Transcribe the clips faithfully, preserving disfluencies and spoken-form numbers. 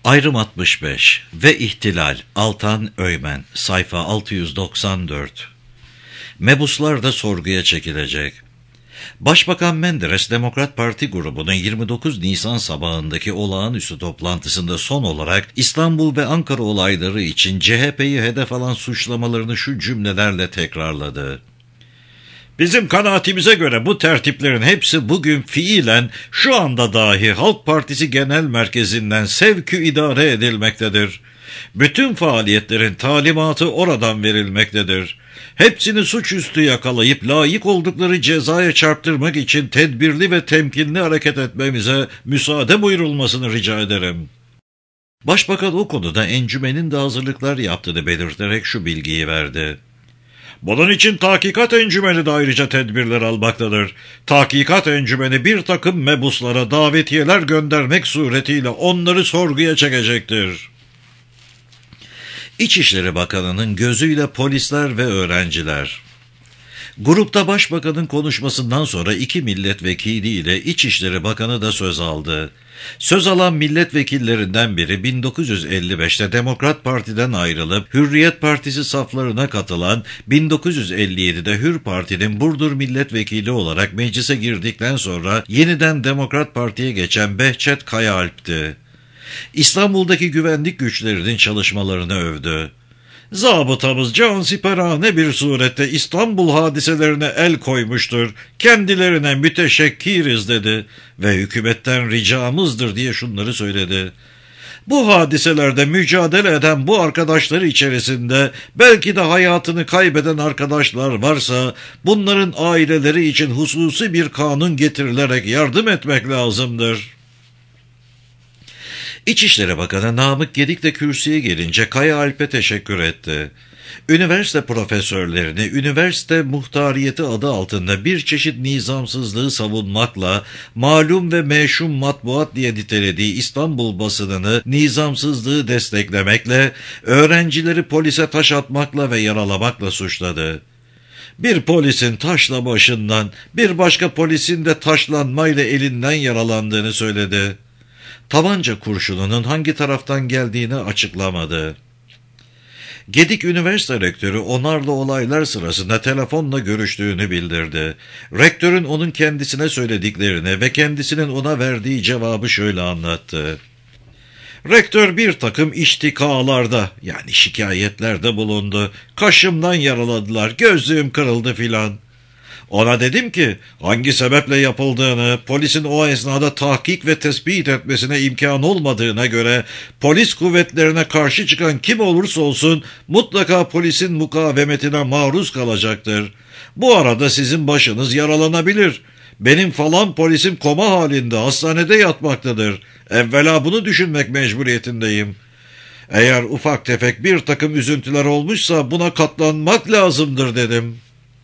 Ayrım altmış beş ve ihtilal Altan Öymen sayfa altı yüz doksan dört. Mebuslar da sorguya çekilecek. Başbakan Menderes, Demokrat Parti grubunun yirmi dokuz Nisan sabahındaki olağanüstü toplantısında son olarak İstanbul ve Ankara olayları için C H P'yi hedef alan suçlamalarını şu cümlelerle tekrarladı. Bizim kanaatimize göre bu tertiplerin hepsi bugün fiilen şu anda dahi Halk Partisi Genel Merkezi'nden sevkü idare edilmektedir. Bütün faaliyetlerin talimatı oradan verilmektedir. Hepsini suçüstü yakalayıp layık oldukları cezaya çarptırmak için tedbirli ve temkinli hareket etmemize müsaade buyurulmasını rica ederim. Başbakan o konuda encümenin de hazırlıklar yaptığını belirterek şu bilgiyi verdi. Bunun için tahkikat encümeni de ayrıca tedbirler almaktadır. Tahkikat encümeni bir takım mebuslara davetiyeler göndermek suretiyle onları sorguya çekecektir. İçişleri Bakanı'nın gözüyle polisler ve öğrenciler. Grupta Başbakan'ın konuşmasından sonra iki milletvekili ile İçişleri Bakanı da söz aldı. Söz alan milletvekillerinden biri bin dokuz yüz elli beşte Demokrat Parti'den ayrılıp Hürriyet Partisi saflarına katılan, bin dokuz yüz elli yedide Hür Parti'nin Burdur milletvekili olarak meclise girdikten sonra yeniden Demokrat Parti'ye geçen Behçet Kayaalp'ti. İstanbul'daki güvenlik güçlerinin çalışmalarını övdü. Zabıtamız cansiperane bir surette İstanbul hadiselerine el koymuştur, kendilerine müteşekkiriz dedi ve hükümetten ricamızdır diye şunları söyledi. Bu hadiselerde mücadele eden bu arkadaşlar içerisinde belki de hayatını kaybeden arkadaşlar varsa bunların aileleri için hususi bir kanun getirilerek yardım etmek lazımdır. İçişleri Bakanı Namık Gedik de kürsüye gelince Kayaalp'e teşekkür etti. Üniversite profesörlerini üniversite muhtariyeti adı altında bir çeşit nizamsızlığı savunmakla, malum ve meşhum matbuat diye nitelediği İstanbul basınını nizamsızlığı desteklemekle, öğrencileri polise taş atmakla ve yaralamakla suçladı. Bir polisin taşla başından, bir başka polisin de taşlanmayla elinden yaralandığını söyledi. Tabanca kurşununun hangi taraftan geldiğini açıklamadı. Gedik Üniversite Rektörü onarlı olaylar sırasında telefonla görüştüğünü bildirdi. Rektörün onun kendisine söylediklerini ve kendisinin ona verdiği cevabı şöyle anlattı. Rektör bir takım iştikalarda yani şikayetlerde bulundu. Kaşımdan yaraladılar, gözlüğüm kırıldı filan. Ona dedim ki hangi sebeple yapıldığını, polisin o esnada tahkik ve tespit etmesine imkan olmadığına göre polis kuvvetlerine karşı çıkan kim olursa olsun mutlaka polisin mukavemetine maruz kalacaktır. Bu arada sizin başınız yaralanabilir. Benim falan polisim koma halinde hastanede yatmaktadır. Evvela bunu düşünmek mecburiyetindeyim. Eğer ufak tefek bir takım üzüntüler olmuşsa buna katlanmak lazımdır dedim.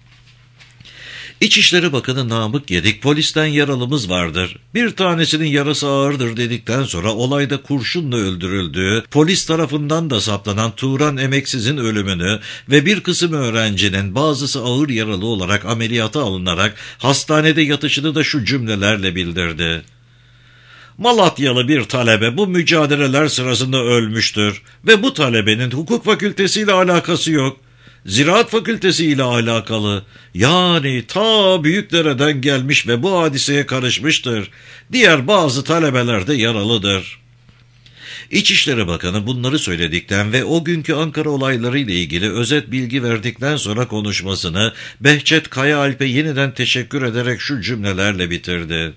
İçişleri Bakanı Namık Gedik, polisten yaralımız vardır, bir tanesinin yarası ağırdır dedikten sonra olayda kurşunla öldürüldüğü, polis tarafından da saplanan Turan Emeksiz'in ölümünü ve bir kısım öğrencinin bazısı ağır yaralı olarak ameliyata alınarak hastanede yatışını da şu cümlelerle bildirdi. Malatyalı bir talebe bu mücadeleler sırasında ölmüştür ve bu talebenin hukuk fakültesiyle alakası yok. Ziraat Fakültesi ile alakalı, yani ta Büyükdere'den gelmiş ve bu hadiseye karışmıştır. Diğer bazı talebeler de yaralıdır. İçişleri Bakanı bunları söyledikten ve o günkü Ankara olayları ile ilgili özet bilgi verdikten sonra konuşmasını Behçet Kayaalp'e yeniden teşekkür ederek şu cümlelerle bitirdi.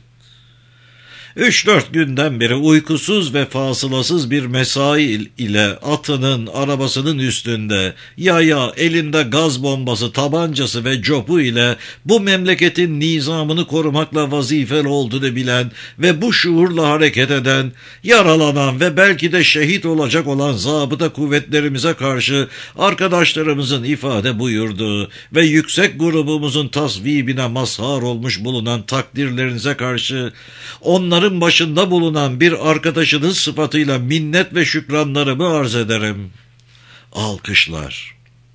Üç dört günden beri uykusuz ve fasılasız bir mesai ile atının, arabasının üstünde, yaya, elinde gaz bombası, tabancası ve copu ile bu memleketin nizamını korumakla vazifeli olduğunu bilen ve bu şuurla hareket eden, yaralanan ve belki de şehit olacak olan zabıta kuvvetlerimize karşı arkadaşlarımızın ifade buyurduğu ve yüksek grubumuzun tasvibine mazhar olmuş bulunan takdirlerinize karşı onların başında bulunan bir arkadaşınız sıfatıyla minnet ve şükranlarımı arz ederim. Alkışlar.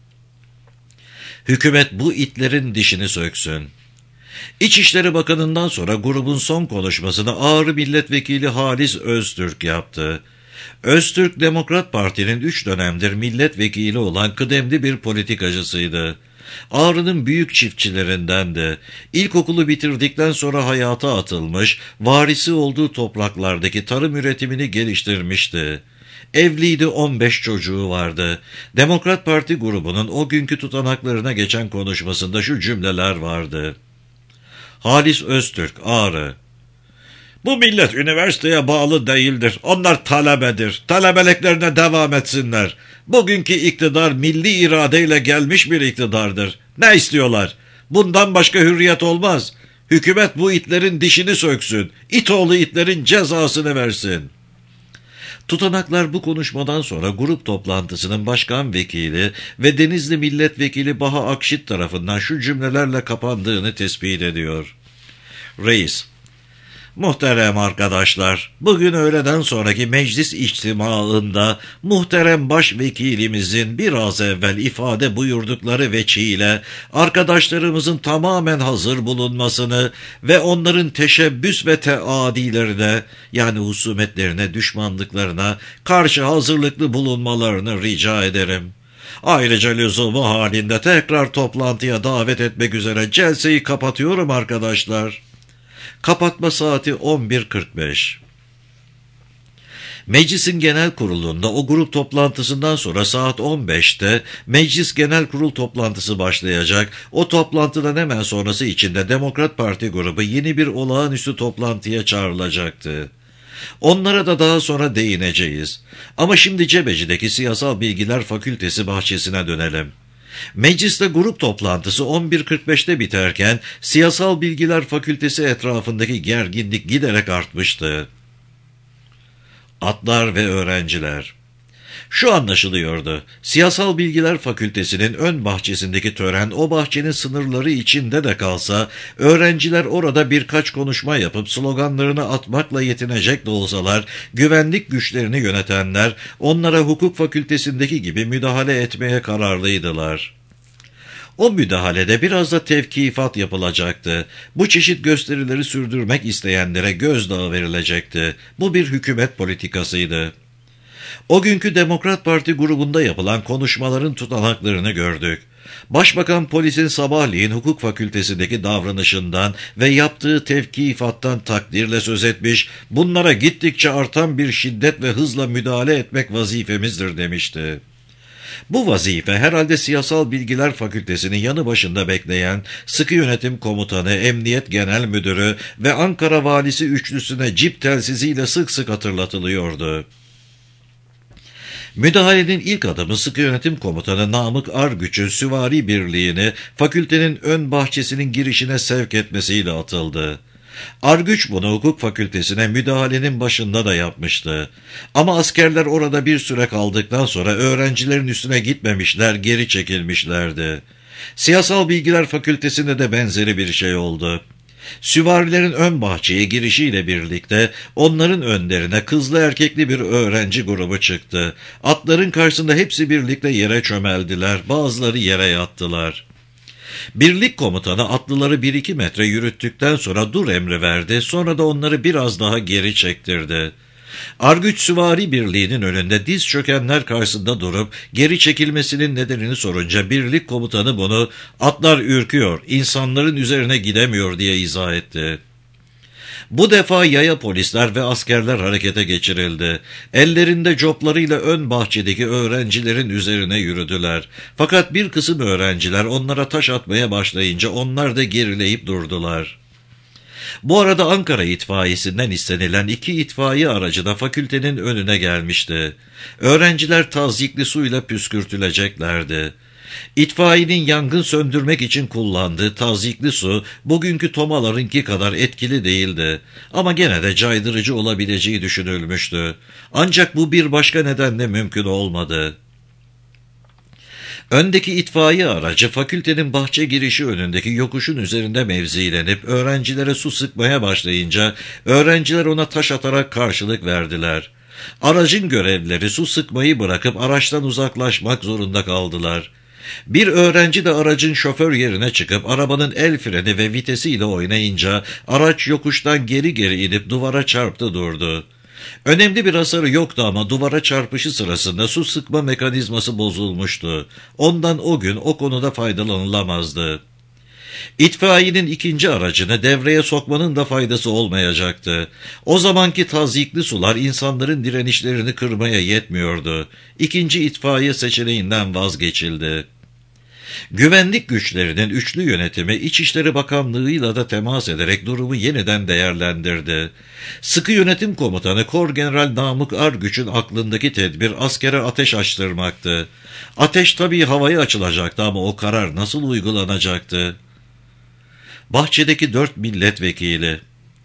Hükümet bu itlerin dişini söksün. İçişleri Bakanı'ndan sonra grubun son konuşmasını Ağrı Milletvekili Halis Öztürk yaptı. Öztürk Demokrat Parti'nin üç dönemdir milletvekili olan kıdemli bir politikacısıydı. Ağrı'nın büyük çiftçilerindendi. İlkokulu bitirdikten sonra hayata atılmış, varisi olduğu topraklardaki tarım üretimini geliştirmişti. Evliydi, on beş çocuğu vardı. Demokrat Parti grubunun o günkü tutanaklarına geçen konuşmasında şu cümleler vardı. Halis Öztürk, Ağrı: Bu millet üniversiteye bağlı değildir. Onlar talebedir. Talebeliklerine devam etsinler. Bugünkü iktidar milli iradeyle gelmiş bir iktidardır. Ne istiyorlar? Bundan başka hürriyet olmaz. Hükümet bu itlerin dişini söksün. İtoğlu itlerin cezasını versin. Tutanaklar bu konuşmadan sonra grup toplantısının başkan vekili ve Denizli milletvekili Baha Akşit tarafından şu cümlelerle kapandığını tespit ediyor. Reis: Muhterem arkadaşlar, bugün öğleden sonraki meclis içtimaında muhterem başvekilimizin biraz evvel ifade buyurdukları veçiyle arkadaşlarımızın tamamen hazır bulunmasını ve onların teşebbüs ve teadilerine, yani husumetlerine, düşmanlıklarına karşı hazırlıklı bulunmalarını rica ederim. Ayrıca lüzumu halinde tekrar toplantıya davet etmek üzere celseyi kapatıyorum arkadaşlar. Kapatma saati on bir kırk beş. Meclisin genel kurulunda o grup toplantısından sonra saat on beşte meclis genel kurul toplantısı başlayacak. O toplantıdan hemen sonrası içinde Demokrat Parti grubu yeni bir olağanüstü toplantıya çağrılacaktı. Onlara da daha sonra değineceğiz. Ama şimdi Cebeci'deki Siyasal Bilgiler Fakültesi bahçesine dönelim. Mecliste grup toplantısı on bir kırk beşte biterken Siyasal Bilgiler Fakültesi etrafındaki gerginlik giderek artmıştı. Atlar ve öğrenciler. Şu anlaşılıyordu: Siyasal Bilgiler Fakültesinin ön bahçesindeki tören o bahçenin sınırları içinde de kalsa, öğrenciler orada birkaç konuşma yapıp sloganlarını atmakla yetinecek de olsalar, güvenlik güçlerini yönetenler onlara hukuk fakültesindeki gibi müdahale etmeye kararlıydılar. O müdahalede biraz da tevkifat yapılacaktı. Bu çeşit gösterileri sürdürmek isteyenlere gözdağı verilecekti. Bu bir hükümet politikasıydı. O günkü Demokrat Parti grubunda yapılan konuşmaların tutanaklarını gördük. Başbakan polisin sabahleyin hukuk fakültesindeki davranışından ve yaptığı tevkifattan takdirle söz etmiş, bunlara gittikçe artan bir şiddet ve hızla müdahale etmek vazifemizdir demişti. Bu vazife herhalde Siyasal Bilgiler Fakültesi'nin yanı başında bekleyen Sıkı Yönetim Komutanı, Emniyet Genel Müdürü ve Ankara Valisi üçlüsüne cip telsiziyle sık sık hatırlatılıyordu. Müdahalenin ilk adımı Sıkı Yönetim Komutanı Namık Argüç'ün süvari birliğini fakültenin ön bahçesinin girişine sevk etmesiyle atıldı. Argüç bunu hukuk fakültesine müdahalenin başında da yapmıştı. Ama askerler orada bir süre kaldıktan sonra öğrencilerin üstüne gitmemişler, geri çekilmişlerdi. Siyasal Bilgiler Fakültesinde de benzeri bir şey oldu. Süvarilerin ön bahçeye girişiyle birlikte onların önlerine kızlı erkekli bir öğrenci grubu çıktı. Atların karşısında hepsi birlikte yere çömeldiler, bazıları yere yattılar. Birlik komutanı atlıları bir iki metre yürüttükten sonra dur emri verdi, sonra da onları biraz daha geri çektirdi. Argüç süvari birliğinin önünde diz çökenler karşısında durup geri çekilmesinin nedenini sorunca birlik komutanı bunu "Atlar ürküyor, insanların üzerine gidemiyor" diye izah etti. Bu defa yaya polisler ve askerler harekete geçirildi. Ellerinde coplarıyla ön bahçedeki öğrencilerin üzerine yürüdüler. Fakat bir kısım öğrenciler onlara taş atmaya başlayınca onlar da gerileyip durdular. Bu arada Ankara itfaiyesinden istenilen iki itfaiye aracı da fakültenin önüne gelmişti. Öğrenciler tazyikli suyla püskürtüleceklerdi. İtfaiyenin yangın söndürmek için kullandığı tazyikli su bugünkü tomalarınki kadar etkili değildi. Ama gene de caydırıcı olabileceği düşünülmüştü. Ancak bu bir başka nedenle mümkün olmadı. Öndeki itfaiye aracı fakültenin bahçe girişi önündeki yokuşun üzerinde mevzilenip öğrencilere su sıkmaya başlayınca öğrenciler ona taş atarak karşılık verdiler. Aracın görevlileri su sıkmayı bırakıp araçtan uzaklaşmak zorunda kaldılar. Bir öğrenci de aracın şoför yerine çıkıp arabanın el freni ve vitesiyle oynayınca araç yokuştan geri geri inip duvara çarptı durdu. Önemli bir hasarı yoktu ama duvara çarpışı sırasında su sıkma mekanizması bozulmuştu. Ondan o gün o konuda faydalanılamazdı. İtfaiyenin ikinci aracını devreye sokmanın da faydası olmayacaktı. O zamanki tazyikli sular insanların direnişlerini kırmaya yetmiyordu. İkinci itfaiye seçeneğinden vazgeçildi. Güvenlik güçlerinin üçlü yönetimi İçişleri Bakanlığı'yla da temas ederek durumu yeniden değerlendirdi. Sıkı Yönetim Komutanı Korgeneral Namık Argüç'ün aklındaki tedbir askere ateş açtırmaktı. Ateş tabii havaya açılacaktı ama o karar nasıl uygulanacaktı? Bahçedeki dört milletvekili.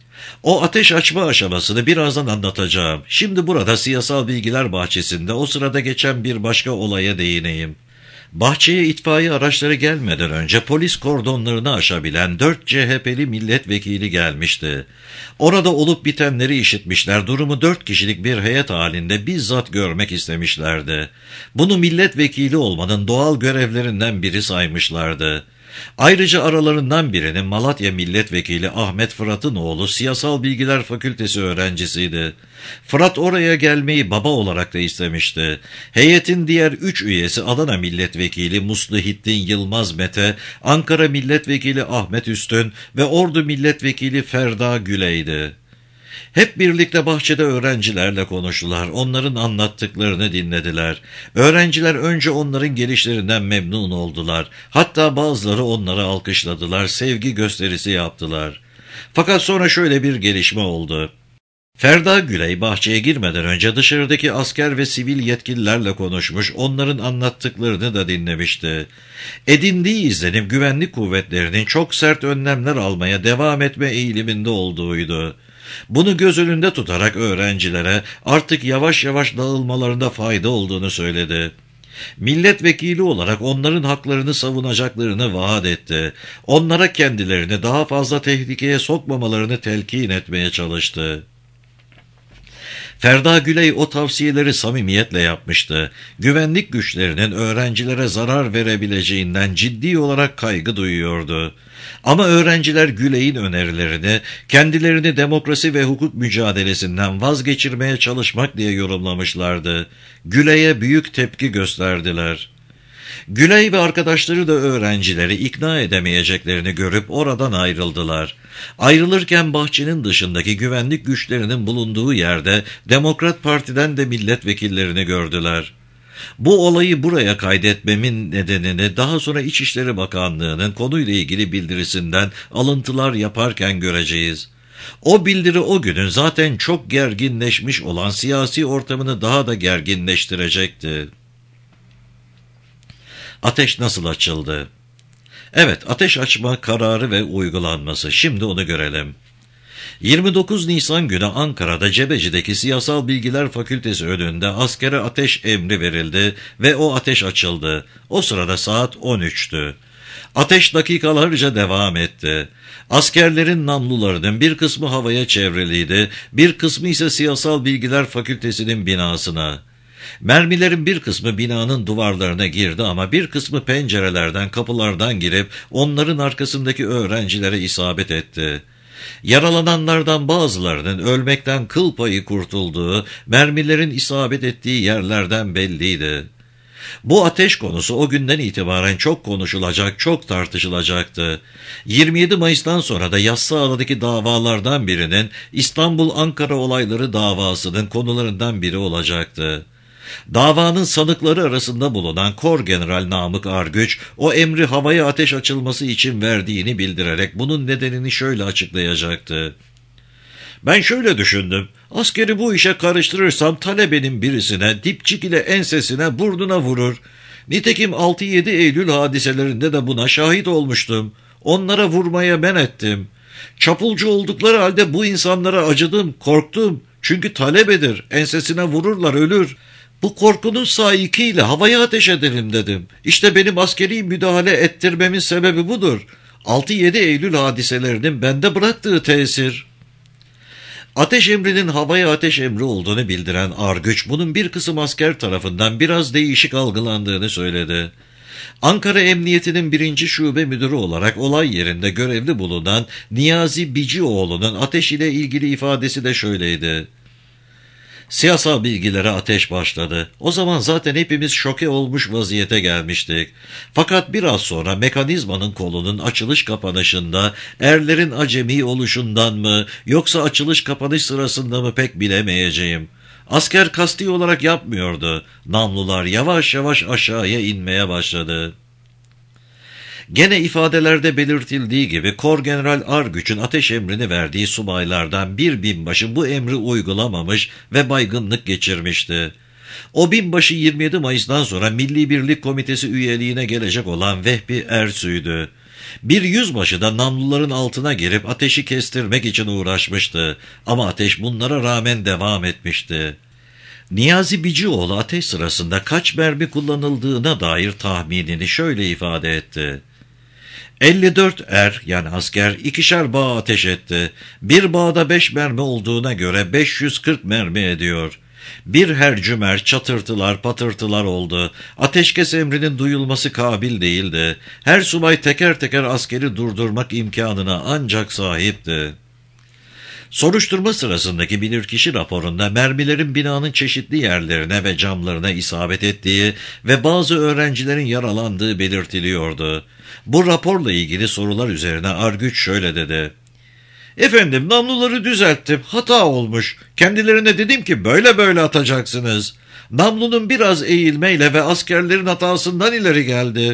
O ateş açma aşamasını birazdan anlatacağım. Şimdi burada siyasal bilgiler bahçesinde o sırada geçen bir başka olaya değineyim. Bahçeye itfaiye araçları gelmeden önce polis kordonlarını aşabilen dört C H P'li milletvekili gelmişti. Orada olup bitenleri işitmişler, durumu dört kişilik bir heyet halinde bizzat görmek istemişlerdi. Bunu milletvekili olmanın doğal görevlerinden biri saymışlardı. Ayrıca aralarından birinin Malatya Milletvekili Ahmet Fırat'ın oğlu Siyasal Bilgiler Fakültesi öğrencisiydi. Fırat oraya gelmeyi baba olarak da istemişti. Heyetin diğer üç üyesi Adana Milletvekili Muslihettin Yılmaz Mete, Ankara Milletvekili Ahmet Üstün ve Ordu Milletvekili Ferda Güley'di. Hep birlikte bahçede öğrencilerle konuştular, onların anlattıklarını dinlediler. Öğrenciler önce onların gelişlerinden memnun oldular. Hatta bazıları onları alkışladılar, sevgi gösterisi yaptılar. Fakat sonra şöyle bir gelişme oldu. Ferda Güley bahçeye girmeden önce dışarıdaki asker ve sivil yetkililerle konuşmuş, onların anlattıklarını da dinlemişti. Edindiği izlenim güvenlik kuvvetlerinin çok sert önlemler almaya devam etme eğiliminde olduğuydu. Bunu göz önünde tutarak öğrencilere artık yavaş yavaş dağılmalarında fayda olduğunu söyledi. Milletvekili olarak onların haklarını savunacaklarını vaat etti. Onlara kendilerini daha fazla tehlikeye sokmamalarını telkin etmeye çalıştı. Ferda Güley o tavsiyeleri samimiyetle yapmıştı. Güvenlik güçlerinin öğrencilere zarar verebileceğinden ciddi olarak kaygı duyuyordu. Ama öğrenciler Güley'in önerilerini kendilerini demokrasi ve hukuk mücadelesinden vazgeçirmeye çalışmak diye yorumlamışlardı. Güley'e büyük tepki gösterdiler. Güley ve arkadaşları da öğrencileri ikna edemeyeceklerini görüp oradan ayrıldılar. Ayrılırken bahçenin dışındaki güvenlik güçlerinin bulunduğu yerde Demokrat Parti'den de milletvekillerini gördüler. Bu olayı buraya kaydetmemin nedenini daha sonra İçişleri Bakanlığı'nın konuyla ilgili bildirisinden alıntılar yaparken göreceğiz. O bildiri o günün zaten çok gerginleşmiş olan siyasi ortamını daha da gerginleştirecekti. Ateş nasıl açıldı? Evet, ateş açma kararı ve uygulanması. Şimdi onu görelim. yirmi dokuz Nisan günü Ankara'da Cebeci'deki Siyasal Bilgiler Fakültesi önünde askere ateş emri verildi ve o ateş açıldı. O sırada saat on üçtü. Ateş dakikalarca devam etti. Askerlerin namlularının bir kısmı havaya çevriliydi, bir kısmı ise Siyasal Bilgiler Fakültesi'nin binasına. Mermilerin bir kısmı binanın duvarlarına girdi ama bir kısmı pencerelerden, kapılardan girip onların arkasındaki öğrencilere isabet etti. Yaralananlardan bazılarının ölmekten kıl payı kurtulduğu, mermilerin isabet ettiği yerlerden belliydi. Bu ateş konusu o günden itibaren çok konuşulacak, çok tartışılacaktı. yirmi yedi Mayıs'tan sonra da Yassıada'daki davalardan birinin İstanbul-Ankara olayları davasının konularından biri olacaktı. Davanın sanıkları arasında bulunan Korgeneral Namık Argüç, o emri havaya ateş açılması için verdiğini bildirerek bunun nedenini şöyle açıklayacaktı. Ben şöyle düşündüm, askeri bu işe karıştırırsam talebenin birisine, dipçik ile ensesine, burnuna vurur. Nitekim altı yedi Eylül hadiselerinde de buna şahit olmuştum. Onlara vurmaya men ettim. Çapulcu oldukları halde bu insanlara acıdım, korktum. Çünkü talebedir, ensesine vururlar, ölür. Bu korkunun sahikiyle havaya ateş edelim dedim. İşte benim askeri müdahale ettirmemin sebebi budur. altı yedi Eylül hadiselerinin bende bıraktığı tesir. Ateş emrinin havaya ateş emri olduğunu bildiren Argüç, bunun bir kısım asker tarafından biraz değişik algılandığını söyledi. Ankara Emniyeti'nin birinci Şube Müdürü olarak olay yerinde görevli bulunan Niyazi Bicioğlu'nun ateş ile ilgili ifadesi de şöyleydi. Siyasal bilgilere ateş başladı. O zaman zaten hepimiz şoke olmuş vaziyete gelmiştik. Fakat biraz sonra mekanizmanın kolunun açılış kapanışında erlerin acemi oluşundan mı yoksa açılış kapanış sırasında mı pek bilemeyeceğim. Asker kasti olarak yapmıyordu. Namlular yavaş yavaş aşağıya inmeye başladı. Gene ifadelerde belirtildiği gibi Korgeneral Argüç'ün ateş emrini verdiği subaylardan bir binbaşı bu emri uygulamamış ve baygınlık geçirmişti. O binbaşı yirmi yedi Mayıs'tan sonra Milli Birlik Komitesi üyeliğine gelecek olan Vehbi Ersu'ydu. Bir yüzbaşı da namluların altına girip ateşi kestirmek için uğraşmıştı ama ateş bunlara rağmen devam etmişti. Niyazi Bicioğlu ateş sırasında kaç mermi kullanıldığına dair tahminini şöyle ifade etti. elli dört er yani asker ikişer bağ ateş etti. Bir bağda beş mermi olduğuna göre beş yüz kırk mermi ediyor. Bir hercümer çatırtılar patırtılar oldu. Ateşkes emrinin duyulması kabil değildi. Her subay teker teker askeri durdurmak imkanına ancak sahipti. Soruşturma sırasındaki bilirkişi raporunda mermilerin binanın çeşitli yerlerine ve camlarına isabet ettiği ve bazı öğrencilerin yaralandığı belirtiliyordu. Bu raporla ilgili sorular üzerine Argüç şöyle dedi. Efendim namluları düzelttim, hata olmuş. Kendilerine dedim ki böyle böyle atacaksınız. Namlunun biraz eğilmeyle ve askerlerin hatasından ileri geldi.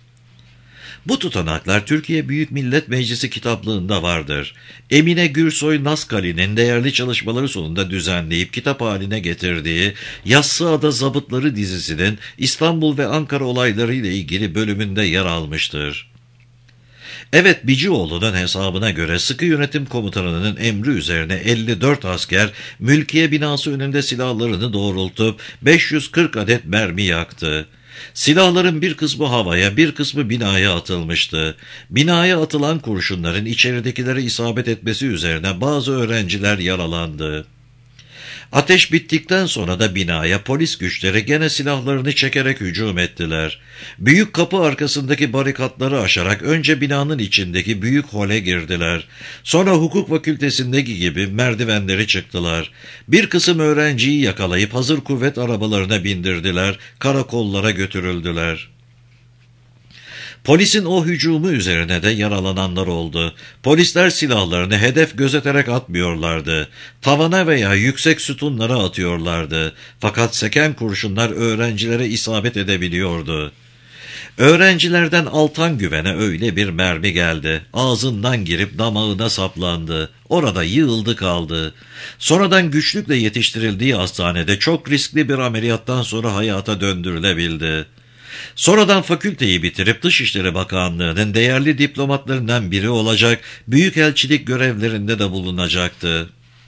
Bu tutanaklar Türkiye Büyük Millet Meclisi kitaplığında vardır. Emine Gürsoy Naskali'nin değerli çalışmaları sonunda düzenleyip kitap haline getirdiği Yassıada Zabıtları dizisinin İstanbul ve Ankara olayları ile ilgili bölümünde yer almıştır. Evet, Bicioğlu'nun hesabına göre sıkı yönetim komutanının emri üzerine elli dört asker mülkiye binası önünde silahlarını doğrultup beş yüz kırk adet mermi yaktı. Silahların bir kısmı havaya, bir kısmı binaya atılmıştı. Binaya atılan kurşunların içeridekilere isabet etmesi üzerine bazı öğrenciler yaralandı. Ateş bittikten sonra da binaya polis güçleri gene silahlarını çekerek hücum ettiler. Büyük kapı arkasındaki barikatları aşarak önce binanın içindeki büyük hole girdiler. Sonra hukuk fakültesindeki gibi merdivenleri çıktılar. Bir kısım öğrenciyi yakalayıp hazır kuvvet arabalarına bindirdiler, karakollara götürüldüler. Polisin o hücumu üzerine de yaralananlar oldu. Polisler silahlarını hedef gözeterek atmıyorlardı. Tavana veya yüksek sütunlara atıyorlardı. Fakat seken kurşunlar öğrencilere isabet edebiliyordu. Öğrencilerden Altan Güven'e öyle bir mermi geldi. Ağzından girip damağına saplandı. Orada yığıldı kaldı. Sonradan güçlükle yetiştirildiği hastanede çok riskli bir ameliyattan sonra hayata döndürülebildi. Sonradan fakülteyi bitirip Dışişleri Bakanlığı'nın değerli diplomatlarından biri olacak, büyükelçilik görevlerinde de bulunacaktı.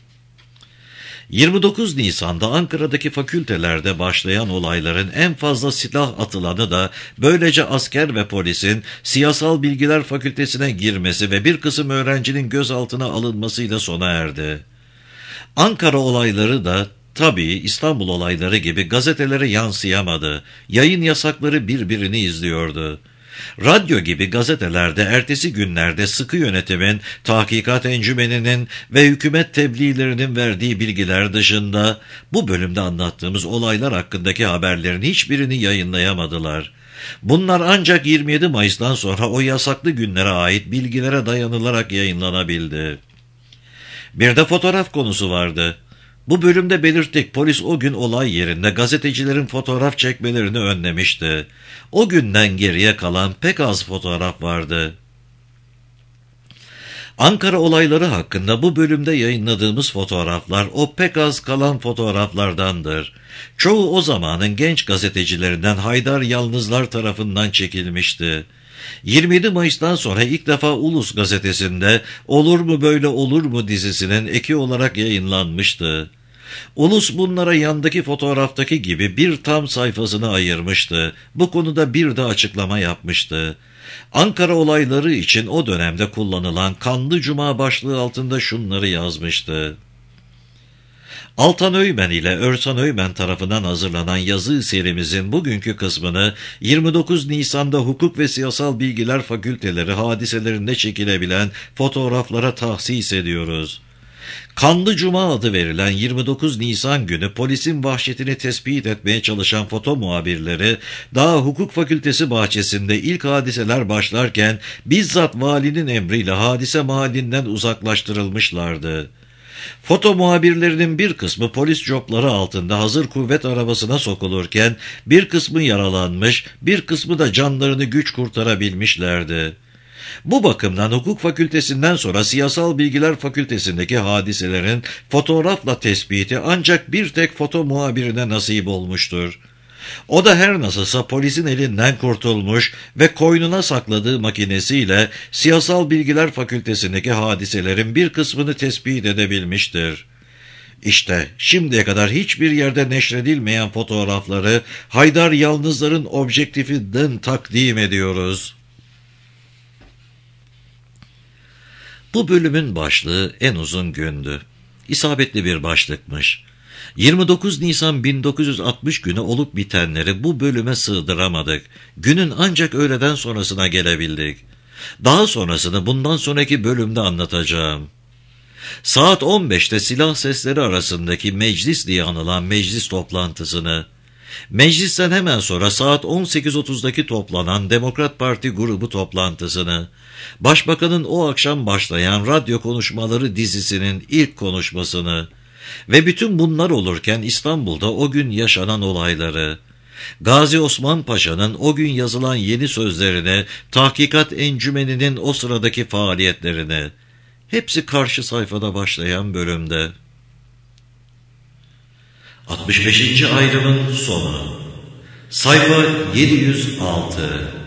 yirmi dokuz Nisan'da Ankara'daki fakültelerde başlayan olayların en fazla silah atılanı da böylece asker ve polisin Siyasal Bilgiler Fakültesine girmesi ve bir kısım öğrencinin gözaltına alınmasıyla sona erdi. Ankara olayları da tabii İstanbul olayları gibi gazetelere yansıyamadı. Yayın yasakları birbirini izliyordu. Radyo gibi gazetelerde ertesi günlerde sıkı yönetimin, tahkikat encümeninin ve hükümet tebliğlerinin verdiği bilgiler dışında bu bölümde anlattığımız olaylar hakkındaki haberlerin hiçbirini yayınlayamadılar. Bunlar ancak yirmi yedi Mayıs'tan sonra o yasaklı günlere ait bilgilere dayanılarak yayınlanabildi. Bir de fotoğraf konusu vardı. Bu bölümde belirttik, polis o gün olay yerinde gazetecilerin fotoğraf çekmelerini önlemişti. O günden geriye kalan pek az fotoğraf vardı. Ankara olayları hakkında bu bölümde yayınladığımız fotoğraflar o pek az kalan fotoğraflardandır. Çoğu o zamanın genç gazetecilerinden Haydar Yalnızlar tarafından çekilmişti. yirmi yedi Mayıs'tan sonra ilk defa Ulus gazetesinde Olur mu Böyle Olur mu dizisinin eki olarak yayınlanmıştı. Ulus bunlara yandaki fotoğraftaki gibi bir tam sayfasını ayırmıştı. Bu konuda bir de açıklama yapmıştı. Ankara olayları için o dönemde kullanılan Kanlı Cuma başlığı altında şunları yazmıştı. Altan Öymen ile Örsan Öymen tarafından hazırlanan yazı serimizin bugünkü kısmını yirmi dokuz Nisan'da Hukuk ve Siyasal Bilgiler Fakülteleri hadiselerinde çekilebilen fotoğraflara tahsis ediyoruz. Kanlı Cuma adı verilen yirmi dokuz Nisan günü polisin vahşetini tespit etmeye çalışan foto muhabirleri daha hukuk fakültesi bahçesinde ilk hadiseler başlarken bizzat valinin emriyle hadise mahallinden uzaklaştırılmışlardı. Foto muhabirlerinin bir kısmı polis copları altında hazır kuvvet arabasına sokulurken bir kısmı yaralanmış, bir kısmı da canlarını güç kurtarabilmişlerdi. Bu bakımdan hukuk fakültesinden sonra siyasal bilgiler fakültesindeki hadiselerin fotoğrafla tespiti ancak bir tek foto muhabirine nasip olmuştur. O da her nasılsa polisin elinden kurtulmuş ve koynuna sakladığı makinesiyle siyasal bilgiler fakültesindeki hadiselerin bir kısmını tespit edebilmiştir. İşte şimdiye kadar hiçbir yerde neşredilmeyen fotoğrafları Haydar Yalnızlar'ın objektifinden takdim ediyoruz. Bu bölümün başlığı en uzun gündü. İsabetli bir başlıkmış. yirmi dokuz Nisan bin dokuz yüz altmış günü olup bitenleri bu bölüme sığdıramadık. Günün ancak öğleden sonrasına gelebildik. Daha sonrasını bundan sonraki bölümde anlatacağım. Saat on beşte silah sesleri arasındaki meclis diye anılan meclis toplantısını, meclisten hemen sonra saat on sekiz otuzdaki toplanan Demokrat Parti grubu toplantısını, Başbakanın o akşam başlayan radyo konuşmaları dizisinin ilk konuşmasını ve bütün bunlar olurken İstanbul'da o gün yaşanan olayları, Gazi Osman Paşa'nın o gün yazılan yeni sözlerini, Tahkikat Encümeni'nin o sıradaki faaliyetlerini, hepsi karşı sayfada başlayan bölümde. altmış beşinci ayrımın sonu. Sayfa yedi yüz altı.